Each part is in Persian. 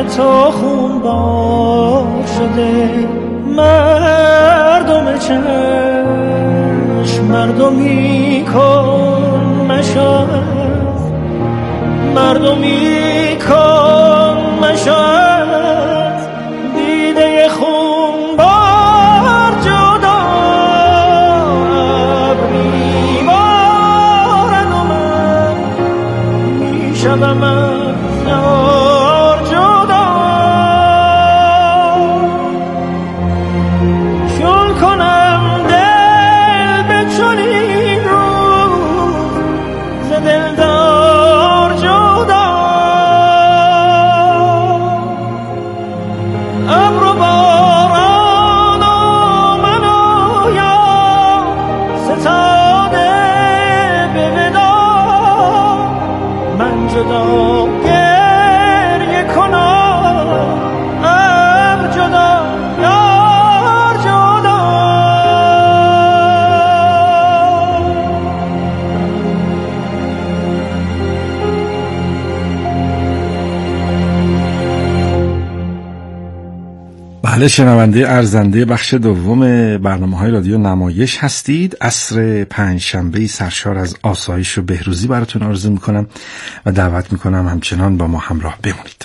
تو خونبار شده، مردم چشم مردمی کن مشاهد، مردمی کن مشاهد، دیده خونبار جدا میبارد و من میشوم از یار جدا. چون کنم دل به چنین روز ز دلدار جدا، ابر و باران و من و یار ستاده به ودا، من جدا گریه کنم، ابر جدا یار جدا. بله، شنونده ارزنده بخش دوم برنامه‌های رادیو نمایش هستید. عصر پنجشنبه سرشار از آسایش و بهروزی براتون آرزو میکنم و دعوت میکنم همچنان با ما همراه بمونید.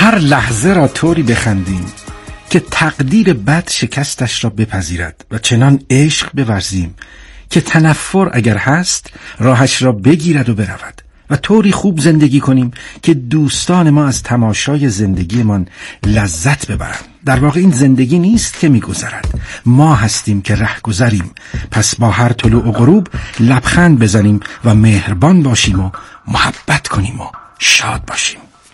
هر لحظه را طوری بخندیم که تقدیر بد شکستش را بپذیرد و چنان عشق بورزیم که تنفر اگر هست راهش را بگیرد و برود و طوری خوب زندگی کنیم که دوستان ما از تماشای زندگیمان لذت ببرند. در واقع این زندگی نیست که می‌گذرد، ما هستیم که رهگذریم. پس با هر طلوع و غروب لبخند بزنیم و مهربان باشیم و محبت کنیم و شاد باشیم.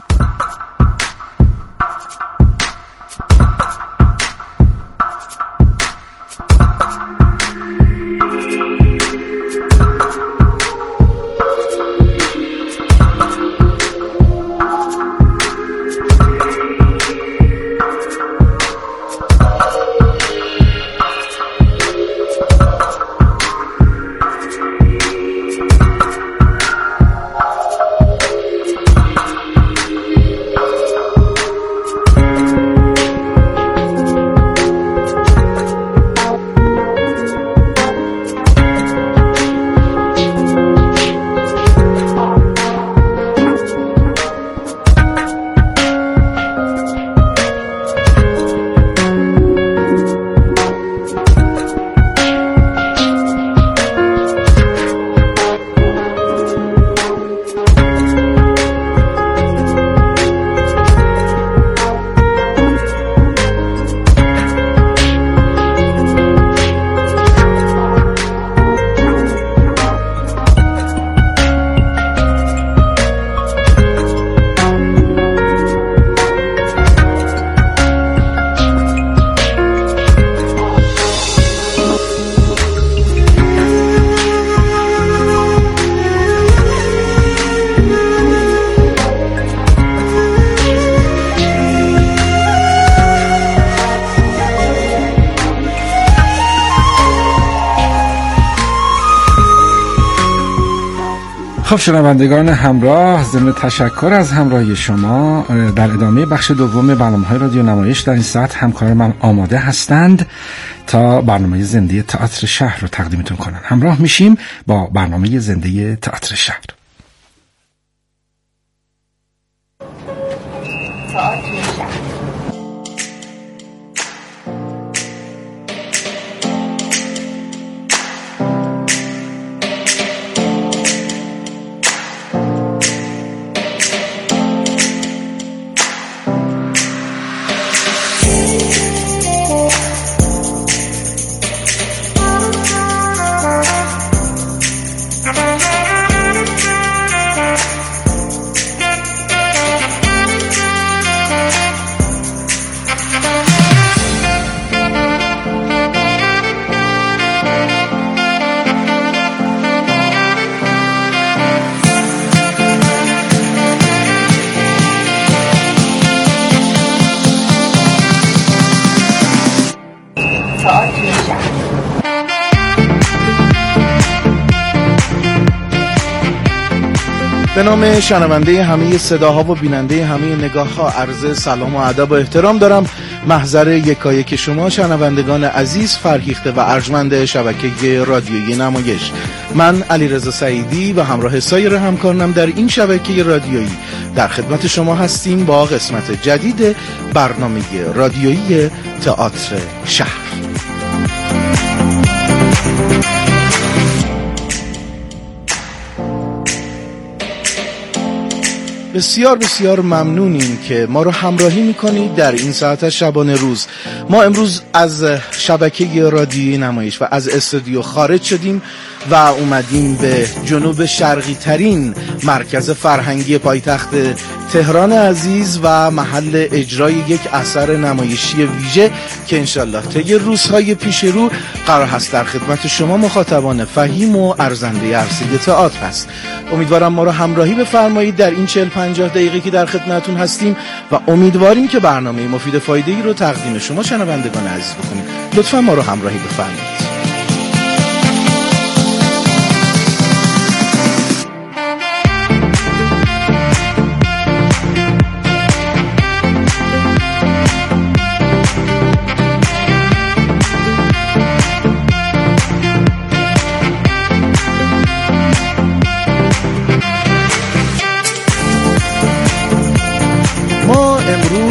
خب شنوندگان همراه، ضمن تشکر از همراهی شما در ادامه بخش دوم برنامه‌های رادیو نمایش در این ساعت همکار من آماده هستند تا برنامه زنده تئاتر شهر رو تقدیمتون کنن. همراه میشیم با برنامه زنده تئاتر شهر. به نام شنونده همه صداها و بیننده همه نگاه‌ها عرض سلام و ادب و احترام دارم. محضر یکایک شما شنوندگان عزیز، فرهیخته و ارجمند شبکه رادیویی نمایش. من علیرضا سعیدی و همراه سایر همکارانم در این شبکه رادیویی در خدمت شما هستیم با قسمت جدید برنامه رادیویی تئاتر شهر. بسیار بسیار ممنونیم که ما رو همراهی میکنید در این ساعت شبانه روز. ما امروز از شبکه رادیویی نمایش و از استودیو خارج شدیم و اومدیم به جنوب شرقی ترین مرکز فرهنگی پایتخت تهران عزیز و محل اجرای یک اثر نمایشی ویژه که انشالله طی روزهای پیش رو قرار هست در خدمت شما مخاطبان فهیم و ارزنده عرصه تئاتر هست. امیدوارم ما رو همراهی بفرمایید در این 40-50 دقیقه که در خدمتتون هستیم و امیدواریم که برنامه مفید فایده‌ای رو تقدیم شما شنوندگان عزیز بکنیم. لطفا ما رو همراهی بفرمایید.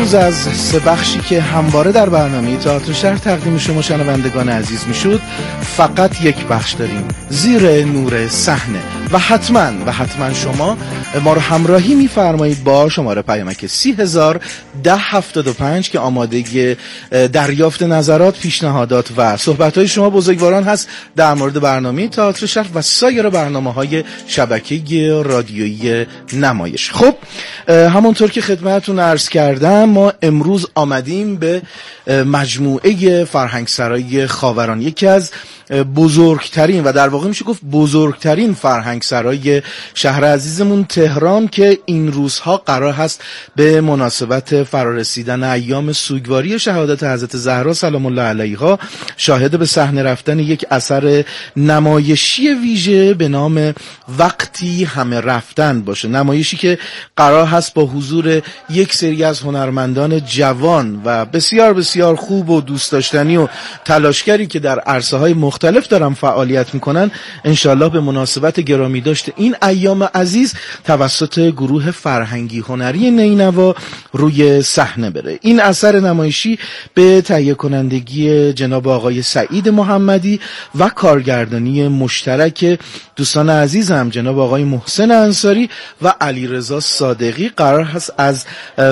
امروز از سه بخشی که همواره در برنامه تئاتر شهر تقدیم شما شنوندگان عزیز میشد فقط یک بخش داریم، زیر نور صحنه، و حتما شما ما رو همراهی میفرمایید با شماره پیامک 301075 که آماده دریافت نظرات، پیشنهادات و صحبت‌های شما بزرگواران هست در مورد برنامه تئاتر شهر و سایر برنامه‌های شبکه رادیویی نمایش. خب همونطور که خدمتتون عرض کردم ما امروز آمدیم به مجموعه فرهنگسرای خاوران، یکی از بزرگترین و در واقع میشه گفت بزرگترین فرهنگسرای شهر عزیزمون تهران که این روزها قرار هست به مناسبت فرارسیدن ایام سوگواری شهادت حضرت زهرا سلام الله علیها شاهد به صحنه رفتن یک اثر نمایشی ویژه به نام وقتی همه رفتن باشه. نمایشی که قرار هست با حضور یک سری از هنرمندان جوان و بسیار بسیار خوب و دوست داشتنی و تلاشگری که در عرصه‌های مختلف دارن فعالیت میکنن انشالله به مناسبت گرامی داشته این ایام عزیز توسط گروه فرهنگی هنری نینوا روی صحنه بره. این اثر نمایشی به تهیه کنندگی جناب آقای سعید محمدی و کارگردانی مشترک دوستان عزیزم جناب آقای محسن انصاری و علیرضا صادقی قرار هست از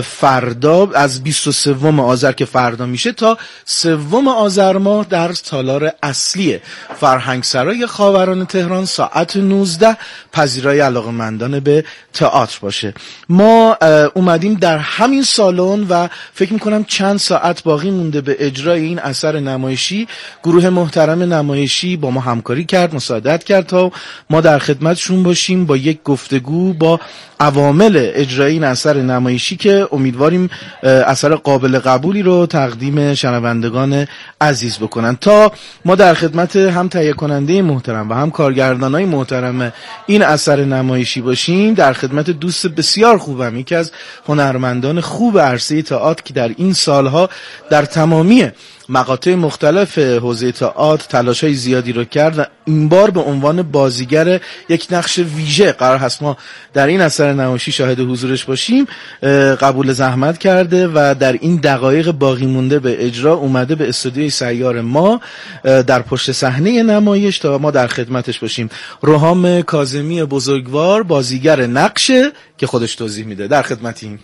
فردا، از 23 آذر که فردا میشه تا 3 آذر ماه در تالار اصلی فرهنگسرای خاوران تهران ساعت 19 پذیرای علاقه‌مندان به تئاتر باشه. ما اومدیم در همین سالن و فکر میکنم چند ساعت باقی مونده به اجرای این اثر نمایشی. گروه محترم نمایشی با ما همکاری کرد، مساعدت کرد تا ما در خدمتشون باشیم با یک گفتگو با عوامل اجرای این اثر نمایشی که امیدواریم اثر قابل قبولی رو تقدیم شنوندگان عزیز بکنن. تا ما در خدمت هم تهیه کننده محترم و هم کارگردانای محترم این اثر نمایشی باشیم، در خدمت دوست بسیار خوبم، یکی از هنرمندان خوب عرصه تئاتر که در این سالها در تمامی مقاطع مختلف حوزه تئاتر تلاش‌های زیادی رو کرد و این بار به عنوان بازیگر یک نقش ویژه قرار هست ما در این اثر نمایشی شاهد حضورش باشیم. قبول زحمت کرده و در این دقایق باقی مونده به اجرا اومده به استودیوی سیار ما در پشت صحنه نمایش تا ما در خدمتش باشیم. روحام کاظمی بزرگوار بازیگر نقشه که خودش توضیح میده. در خدمتیم.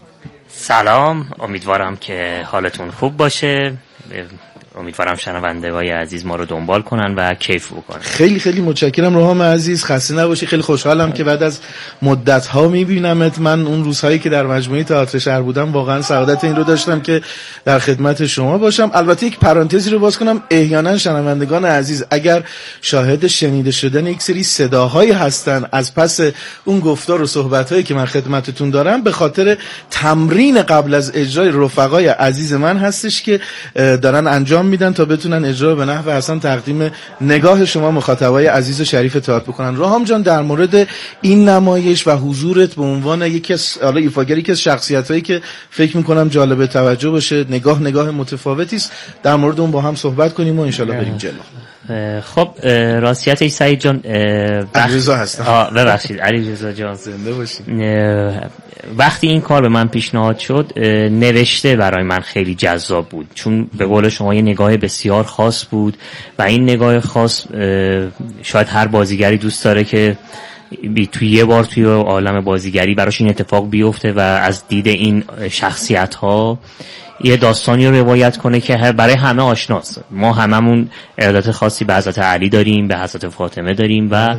سلام، امیدوارم که حالتون خوب باشه. امیدوارم شنوندگان عزیز ما رو دنبال کنن و کیف بکنن. خیلی خیلی متشکرم روحام عزیز، خسته نباشی. خیلی خوشحالم که بعد از مدت ها میبینمت. من اون روزهایی که در مجموعه تئاتر شهر بودم واقعا سعادت این رو داشتم که در خدمت شما باشم. البته یک پرانتزی رو باز کنم، احیانا شنوندگان عزیز اگر شاهد شنیده شدن یک سری صداهایی هستن از پس اون گفتار و صحبتایی که من خدمتتون دارم به خاطر تمرین قبل از اجرای رفقای عزیز من هستش که دارن انجام میدن تا بتونن اجرا به نحو حسن تقدیم نگاه شما مخاطبای عزیز و شریف تئاتر بکنن. روحام جان، در مورد این نمایش و حضورت به عنوان یکی از ایفاگری که از شخصیتایی که فکر میکنم جالب توجه باشه، نگاه متفاوتی است، در مورد اون با هم صحبت کنیم و انشالله بریم جلو. خب راستیتش سعید جان علیرضا هستم. ببخشید علیرضا جان، زنده باشید. وقتی این کار به من پیشنهاد شد نوشته برای من خیلی جذاب بود، چون به قول شما یه نگاه بسیار خاص بود و این نگاه خاص شاید هر بازیگری دوست داره که توی یه بار توی عالم بازیگری براش این اتفاق بیفته و از دید این شخصیت ها یه داستانی رو روایت کنه که برای همه آشناست. ما هممون ارادت خاصی به حضرت علی داریم، به حضرت فاطمه داریم و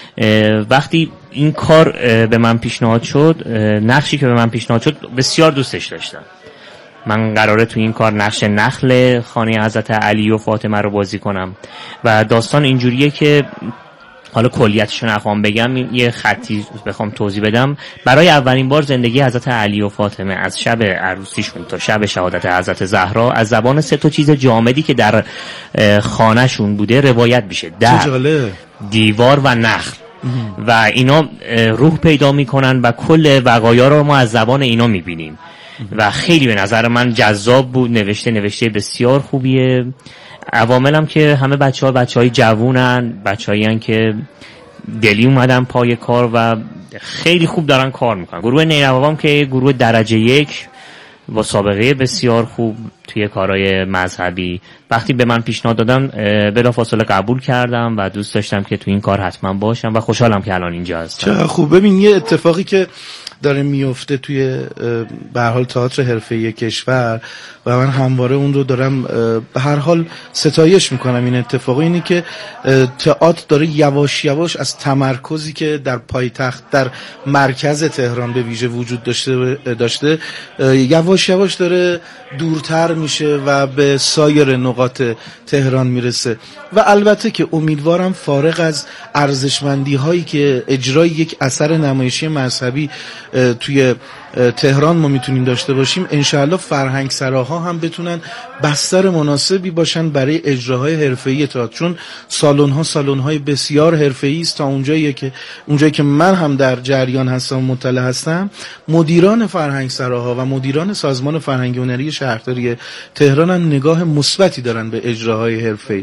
وقتی این کار به من پیشنهاد شد، نقشی که به من پیشنهاد شد بسیار دوستش داشتم. من قراره تو این کار نقش نخل خانه حضرت علی و فاطمه رو بازی کنم و داستان اینجوریه که حالا کلیتش رو نخوام بگم، یه خطی بخوام توضیح بدم. برای اولین بار زندگی حضرت علی و فاطمه از شب عروسیشون تا شب شهادت حضرت زهرا از زبان 3 چیز جامدی که در خانه‌شون بوده روایت میشه: در، دیوار و نخل. و اینا روح پیدا میکنن و کل وقایع رو ما از زبان اینا میبینیم و خیلی به نظر من جذاب بود. نوشته بسیار خوبیه. عواملم که همه بچه‌های جوونن، بچه‌ای هستن که دلی اومدن پای کار و خیلی خوب دارن کار میکنن. گروه نینوا هم که گروه درجه 1 با سابقه بسیار خوب توی کارهای مذهبی. وقتی به من پیشنهاد دادن بلافاصله قبول کردم و دوست داشتم که توی این کار حتما باشم و خوشحالم که الان اینجا هستم. چه خوب. ببین یه اتفاقی که داره میفته توی به هر حال تئاتر حرفه‌ای کشور و من همواره اون رو دارم به هر حال ستایش میکنم، این اتفاقی اینه که تئاتر داره یواش یواش از تمرکزی که در پایتخت در مرکز تهران به ویژه وجود داشته یواش یواش داره دورتر میشه و به سایر نقاط تهران میرسه و البته که امیدوارم فارغ از ارزشمندی هایی که اجرای یک اثر نمایشی مذهبی توی تهران ما میتونیم داشته باشیم، انشاءالله فرهنگ سراها هم بتونن بستر مناسبی باشن برای اجراهای حرفه‌ای تئاتر، چون سالن‌های بسیار حرفه‌ای است. تا اونجایی که من هم در جریان هستم مطلع هستم، مدیران فرهنگ سراها و مدیران سازمان فرهنگی هنری شهرداری تهران هم نگاه مثبتی دارن به اجراهای حرفه‌ای.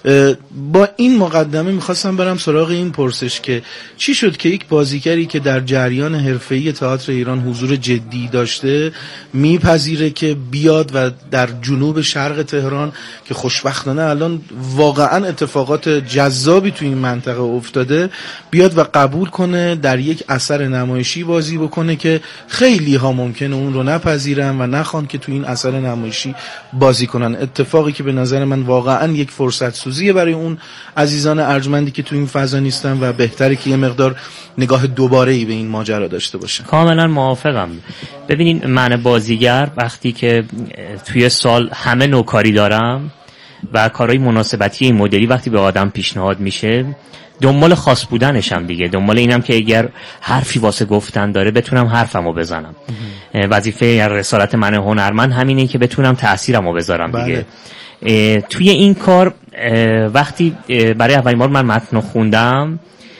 با این مقدمه میخواستم برم سراغ این پرسش که چی شد که یک بازیگری که در جریان حرفه‌ای تئاتر ایران حضور جدی داشته میپذیره که بیاد و در جنوب شرق تهران که خوشبختانه الان واقعا اتفاقات جذابی تو این منطقه افتاده، بیاد و قبول کنه در یک اثر نمایشی بازی بکنه که خیلی ها ممکنه اون رو نپذیرن و نخوان که تو این اثر نمایشی بازی کنن. اتفاقی که به نظر من واقعا یک فرصت سوزیه برای اون عزیزان ارجمندی که تو این فضا نیستن و بهتره که یه مقدار نگاه دوباره‌ای به این ماجرا داشته باشن. کاملا موافقم. ببینین من بازیگر وقتی که توی سال همه نوکاری دارم و کارهای مناسبتی این مدلی وقتی به آدم پیشنهاد میشه، دنبال خاص بودنشم دیگه، دنبال اینم که اگر حرفی واسه گفتن داره بتونم حرفمو بزنم. وظیفه یا رسالت من هنرمند همینه که بتونم تأثیرمو بذارم دیگه. توی این کار وقتی برای اولین بار من متن خوندم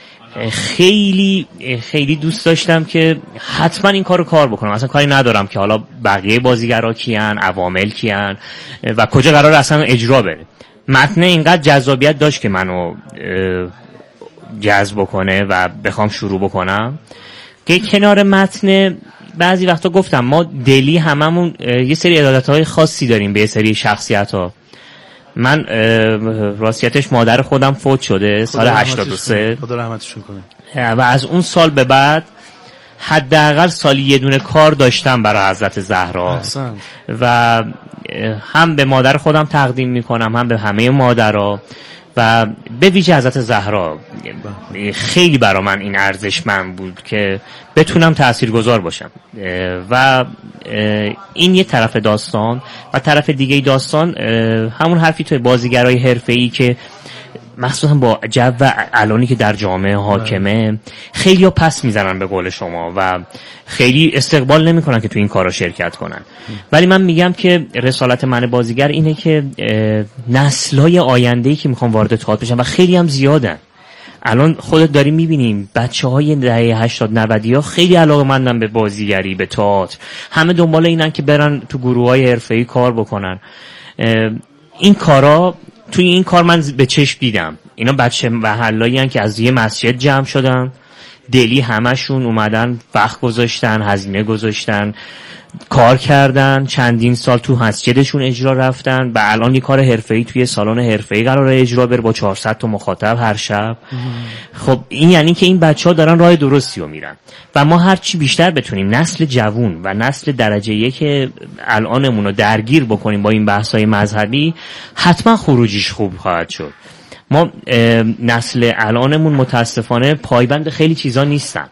خیلی دوست داشتم که حتما این کارو کار بکنم. اصلا کاری ندارم که حالا بقیه بازیگرا کیان، عوامل کیان و کجا قرار اصلا اجرا بره. متن اینقدر جذابیت داشت که منو جذب کنه و بخوام شروع بکنم که کنار متن بعضی وقتا گفتم ما دلی هممون یه سری ارادت‌های خاصی داریم به یه سری شخصیت‌ها. من راستیتش مادر خودم فوت شده سال 83. خدا رحمتشون کنه. و از اون سال به بعد حداقل سالی یه دونه کار داشتم برای حضرت زهرا و هم به مادر خودم تقدیم میکنم هم به همه مادرها و به ویژه حضرت زهرا. خیلی برای من این ارزشمند بود که بتونم تاثیرگذار باشم و این یه طرف داستان و طرف دیگه داستان همون حرفی توی بازیگرای حرفه‌ای که مخصوصا با جو الانی که در جامعه حاکمه خیلی ها پس میزنن به قول شما و خیلی استقبال نمیکنن که تو این کارا شرکت کنن. ولی من میگم که رسالت من بازیگر اینه که نسل‌های آینده‌ای که میخوان وارد تئاتر بشن و خیلی هم زیادن. الان خودت داری میبینیم بچه‌های دهه 80 90 ها خیلی علاقه‌مندن به بازیگری، به تئاتر. همه دنبال اینن که برن تو گروه‌های حرفه‌ای کار بکنن. این کارا توی این کار من به چشم دیدم. اینا بچه محلایی هستن که از یه مسجد جمع شدن، دلی همشون اومدن، وقت گذاشتن، هزینه گذاشتن، کار کردن، چندین سال تو مسجدشون اجرا رفتن و الان یه کار حرفه‌ای توی سالن حرفه‌ای قراره اجرا بره با 400 تا مخاطب هر شب. خب این یعنی که این بچه‌ها دارن راه درستی رو میرن و ما هر چی بیشتر بتونیم نسل جوون و نسل درجه یک الانمون رو درگیر بکنیم با این بحث‌های مذهبی، حتما خروجیش خوب خواهد شد. ما نسل الانمون متاسفانه پایبند خیلی چیزا نیستن.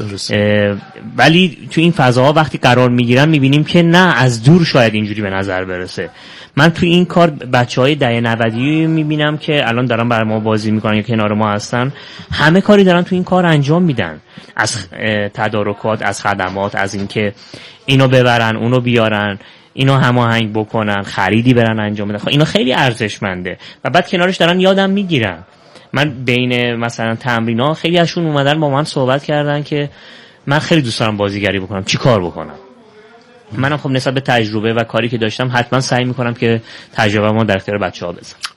ولی تو این فضاها وقتی قرار میگیرن میبینیم که نه، از دور شاید اینجوری به نظر برسه. من تو این کار بچهای دهه 90 میبینم که الان دارن برای ما بازی میکنن یا کنار ما هستن، همه کاری دارن تو این کار انجام میدن، از تدارکات، از خدمات، از اینکه اینو ببرن اونو بیارن، اینو هماهنگ بکنن، خریدی برن انجام بدن. خب اینا خیلی ارزشمنده و بعد کنارش دارن یادم میگیرن. من بین مثلا تمرین‌ها خیلی ازشون اومدن با من صحبت کردن که من خیلی دوست دارم بازیگری بکنم، چی کار بکنم؟ منم خب نسبت به تجربه و کاری که داشتم حتما سعی میکنم که تجربه ما در اختیار بچه‌ها بذارم.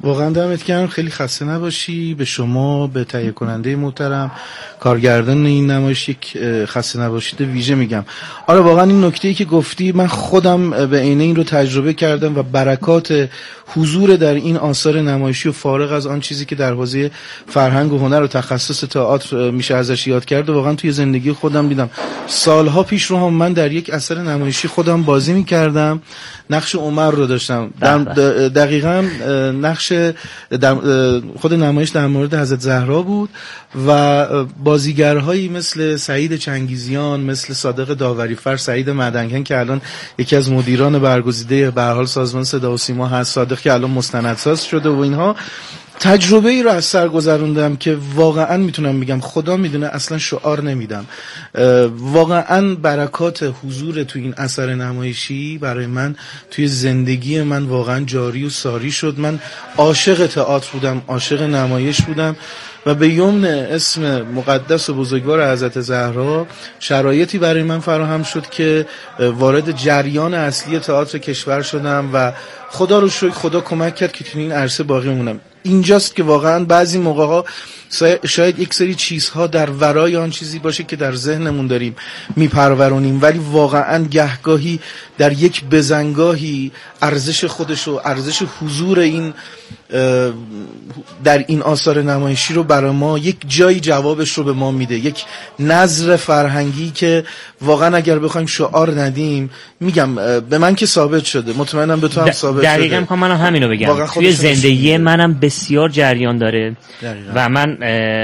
واقعا دمت گرم، خیلی خسته نباشی. به شما، به تهیه کننده محترم، کارگردان این نمایش یک خسته نباشید ویژه میگم. آره واقعا این نکته‌ای که گفتی من خودم به عینه این رو تجربه کردم و برکات حضور در این آثار نمایشی و فارغ از آن چیزی که در حوزه فرهنگ و هنر و تخصص تئاتر میشه ازش یاد کرد واقعا توی زندگی خودم دیدم. سالها پیش رو هم من در یک اثر نمایشی خودم بازی میکردم، نقش عمر رو داشتم. دقیقاً نقش خود نمایش در مورد حضرت زهرا بود و بازیگرهایی مثل سعید چنگیزیان، مثل صادق داوریفر، سعید مدنگن که الان یکی از مدیران برگزیده به هر حال سازمان صدا و سیما هست، صادق که الان مستندساز شده و اینها، تجربه ای رو از سر گذروندم که واقعا میتونم بگم خدا میدونه اصلا شعار نمیدم. واقعا برکات حضور توی این اثر نمایشی برای من توی زندگی من واقعا جاری و ساری شد. من عاشق تئاتر بودم، عاشق نمایش بودم و به یمن اسم مقدس و بزرگوار حضرت زهرا شرایطی برای من فراهم شد که وارد جریان اصلی تئاتر کشور شدم و خدا رو شکر خدا کمک کرد که تو این عرصه باقی مونم. اینجاست که واقعا بعضی موقع‌ها شاید یک سری چیزها در ورای آن چیزی باشه که در ذهنمون داریم میپرورونیم، ولی واقعا گهگاهی در یک بزنگاهی ارزش خودش و ارزش حضور این در این آثار نمایشی رو برای ما یک جایی جوابش رو به ما میده، یک نظر فرهنگی که واقعا اگر بخوایم شعار ندیم، میگم به من که ثابت شده، مطمئنم به تو هم ثابت شده. دقیقاً منم همینو بگم، توی زندگی منم بسیار جریان داره دقیقا. و من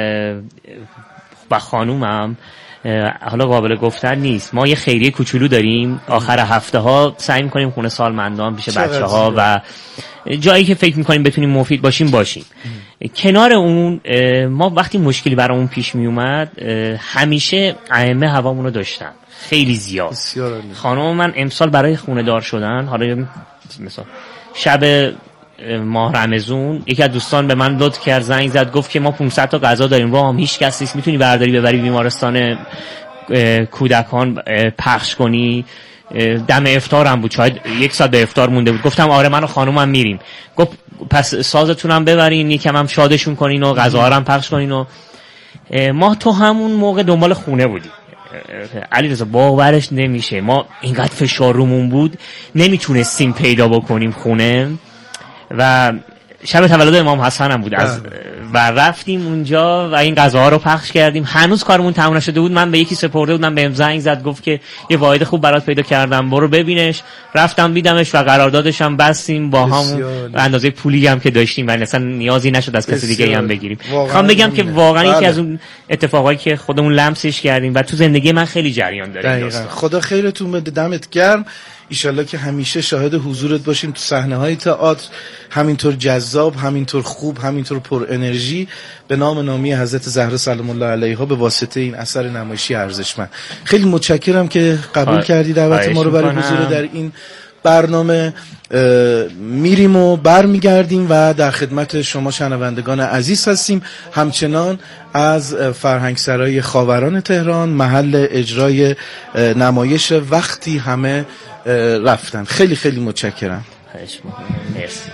با خانومم حالا قابل گفتن نیست، ما یه خیریه کوچولو داریم، آخر هفته ها سعی می‌کنیم خونه سالمندان پیش بچه‌ها و جایی که فکر می‌کنیم بتونیم مفید باشیم. کنار اون ما وقتی مشکلی برامون پیش می اومد همیشه ائمه هوامون رو داشتن خیلی زیاد. خانم من امسال برای خونه دار شدن، حالا مثلا شب ماه رمضان یکی از دوستان به من لطف کرد، زنگ زد گفت که ما 500 تا غذا داریم، راه هم هیچ کس نیست، میتونی برداری ببری بیمارستان کودکان پخش کنی؟ دم افطار هم بود، شاید 1 ساعت به افطار مونده بود. گفتم آره من و خانومم میریم. گفت پس سازتونم ببرین، یکم هم شادشون کنین و غذاها رو هم پخش کنین. و ما تو همون موقع دنبال خونه بودیم. علیرضا باورش نمیشه، ما اینقدر فشار رومون بود نمیتونستیم پیدا بکنیم خونه و شب تولد امام حسن هم بود و رفتیم اونجا و این غذاها رو پخش کردیم. هنوز کارمون تموم نشده بود، من به یکی سپرده بودم، بهم زنگ زد گفت که یه واحد خوب برات پیدا کردم برو ببینش. رفتم دیدمش و قراردادش هم بستیم با همون اندازه پولی هم که داشتیم و اصلا نیازی نشد از کسی دیگه هم بگیریم. میخوام بگم که واقعا یکی از اون اتفاقایی که خودمون لمسش کردیم و تو زندگی من خیلی جریان داره. خدا خیرتون بده، دمت گرم. ایشالله که همیشه شاهد حضورت باشیم تو صحنه‌های تئاتر، همینطور جذاب، همینطور خوب، همینطور پر انرژی، به نام نامی حضرت زهرا سلام الله علیها به واسطه این اثر نمایشی ارزشمند. خیلی متشکرم که قبول کردی دعوت ما رو برای حضور در این برنامه. میریم و برمیگردیم و در خدمت شما شنوندگان عزیز هستیم، همچنان از فرهنگسرای خاوران تهران، محل اجرای نمایش وقتی همه رفتن. خیلی خیلی متشکرم. مرسی.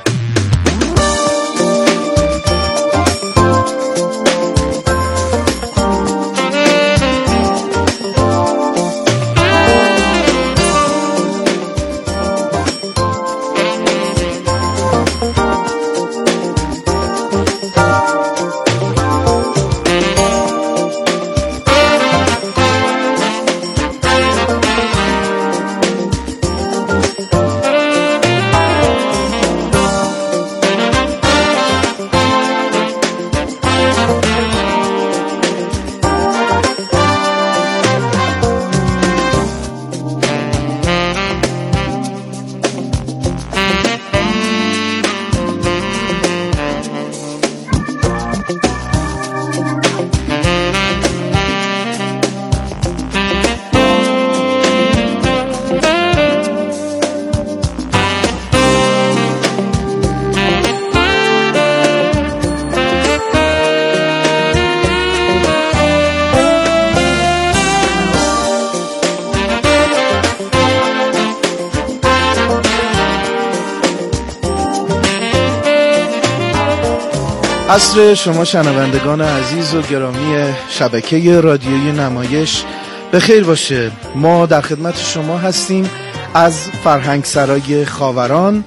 عصر شما شنوندگان عزیز و گرامی شبکه رادیویی نمایش به خیر باشه. ما در خدمت شما هستیم از فرهنگسرای خاوران،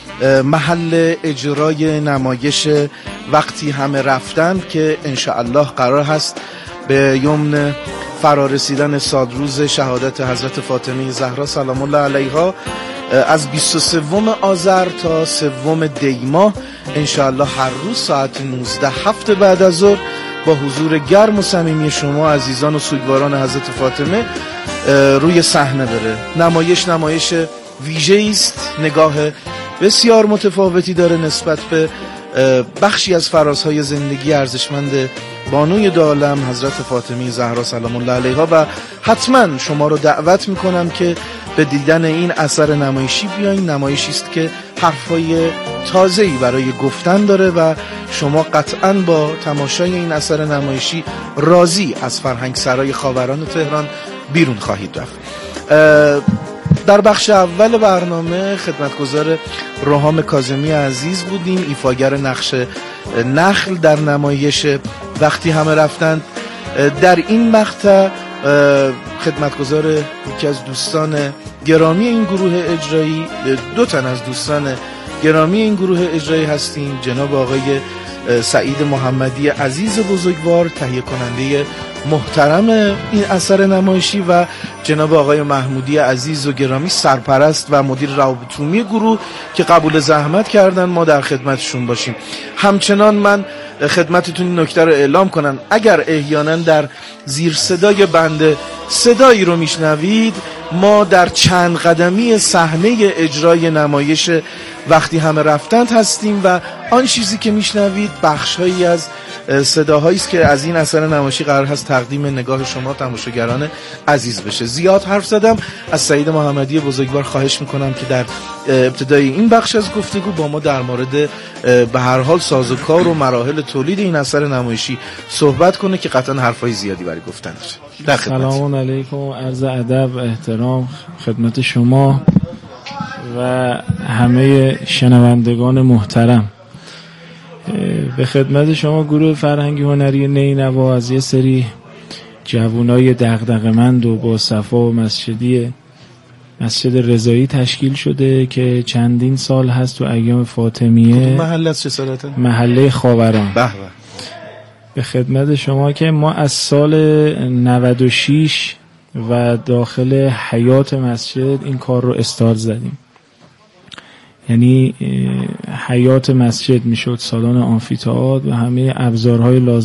محل اجرای نمایش وقتی همه رفتند که انشاءالله قرار هست به یمن فرارسیدن سالروز شهادت حضرت فاطمه زهرا سلام الله علیها از 23 آذر تا 3 دی ماه انشاءالله هر روز ساعت 19 هفت بعد از ظهر با حضور گرم و صمیمی شما عزیزان و سوگواران حضرت فاطمه روی صحنه بره. نمایش ویژه‌ای است، نگاه بسیار متفاوتی داره نسبت به بخشی از فرازهای زندگی ارزشمند بانوی دو عالم حضرت فاطمه زهرا سلام الله علیها و حتما شما رو دعوت میکنم که به دیدن این اثر نمایشی بیاین. نمایشی است که حرفای تازه‌ای برای گفتن داره و شما قطعاً با تماشای این اثر نمایشی راضی از فرهنگسرای خاوران تهران بیرون خواهید رفت. در بخش اول برنامه خدمتگزار روحام کاظمی عزیز بودیم، ایفاگر نقش نخل در نمایش وقتی همه رفتند. در این مقطع خدمتگزار یکی از دوستان گرامی این گروه اجرایی، 2 تن از دوستان گرامی این گروه اجرایی هستیم، جناب آقای سعید محمدی عزیز بزرگوار تهیه کننده محترم این اثر نمایشی و جناب آقای محمودی عزیز و گرامی سرپرست و مدیر روابط عمومی گروه که قبول زحمت کردن ما در خدمتشون باشیم. همچنان من خدمتتون این نکته رو اعلام کنم اگر احیانا در زیر صدای بنده صدایی رو میشنوید، ما در چند قدمی صحنه اجرای نمایش وقتی همه رفتند هستیم و آن چیزی که میشنوید بخش‌هایی از صداهایی است که از این اثر نمایشی قرار هست تقدیم نگاه شما تماشاگران عزیز بشه. زیاد حرف زدم، از سعید محمدی بزرگوار خواهش میکنم که در ابتدای این بخش از گفتگو با ما در مورد به هر حال سازوکار و مراحل تولید این اثر نمایشی صحبت کنه که قطعا حرفای زیادی برای گفتن داره. سلام علیکم، عرض ادب و احترام خدمت شما و همه شنوندگان محترم. به خدمت شما گروه فرهنگی هنری نینوا از یه سری جوانای دغدغه‌مند و با صفا و مسجد رضایی تشکیل شده که چندین سال هست تو ایام فاطمیه. محله چه سالته؟ محله خاوران. به به. به خدمت شما که ما از سال 96 و داخل حیات مسجد این کار رو استارت زدیم. یعنی حیات مسجد میشد سالن آمفی‌تئاتر و همه ابزارهای لازم